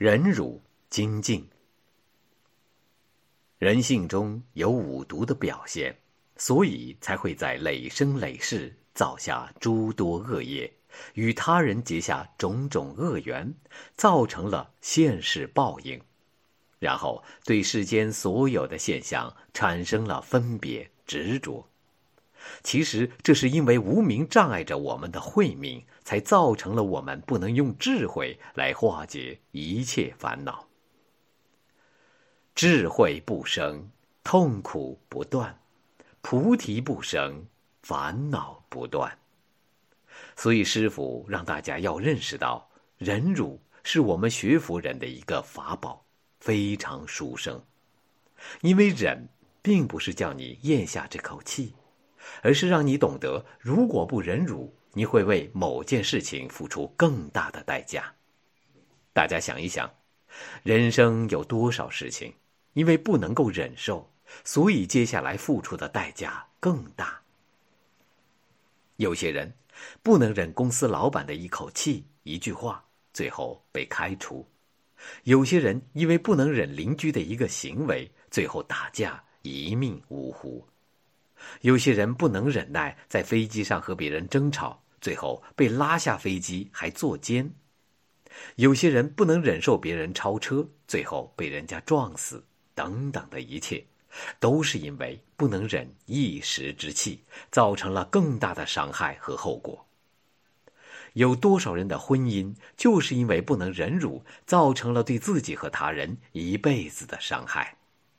忍辱精进。人性中有五毒的表现，所以才会在累生累世造下诸多恶业，与他人结下种种恶缘，造成了现世报应，然后对世间所有的现象产生了分别执着。其实这是因为无明障碍着我们的慧命，才造成了我们不能用智慧来化解一切烦恼。智慧不生，痛苦不断；菩提不生，烦恼不断。所以师父让大家要认识到，忍辱是我们学佛人的一个法宝，非常殊胜。因为忍并不是叫你咽下这口气，而是让你懂得，如果不忍辱，你会为某件事情付出更大的代价。大家想一想，人生有多少事情因为不能够忍受，所以接下来付出的代价更大。有些人不能忍公司老板的一口气一句话，最后被开除；有些人因为不能忍邻居的一个行为，最后打架一命呜呼；有些人不能忍耐在飞机上和别人争吵，最后被拉下飞机还坐监；有些人不能忍受别人超车，最后被人家撞死，等等的一切，都是因为不能忍一时之气，造成了更大的伤害和后果。有多少人的婚姻就是因为不能忍辱，造成了对自己和他人一辈子的伤害。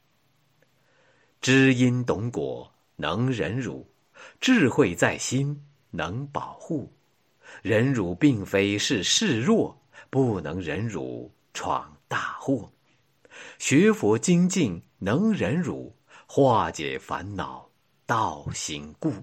知因懂果，能忍辱，智慧在心，能保护。忍辱并非是示弱，不能忍辱闯大祸。学佛精进能忍辱，化解烦恼道行故。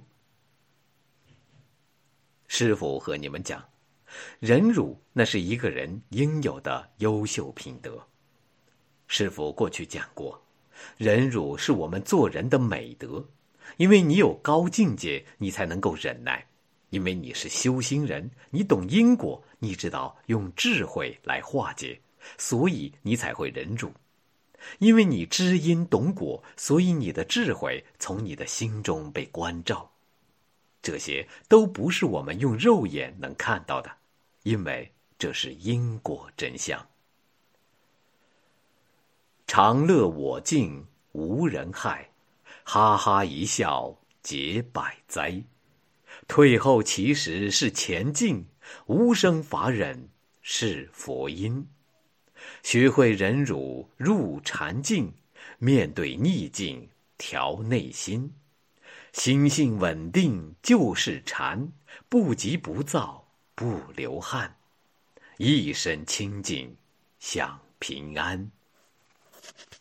师父和你们讲，忍辱那是一个人应有的优秀品德。师父过去讲过，忍辱是我们做人的美德，因为你有高境界，你才能够忍耐；因为你是修心人，你懂因果，你知道用智慧来化解，所以你才会忍辱；因为你知因懂果，所以你的智慧从你的心中被关照。这些都不是我们用肉眼能看到的，因为这是因果真相。常乐我净，无人害，哈哈一笑解百灾。退后其实是前进，无生法忍是佛音。学会忍辱入禅境，面对逆境调内心。心性稳定就是禅，不急不躁不流汗，一身清净享平安。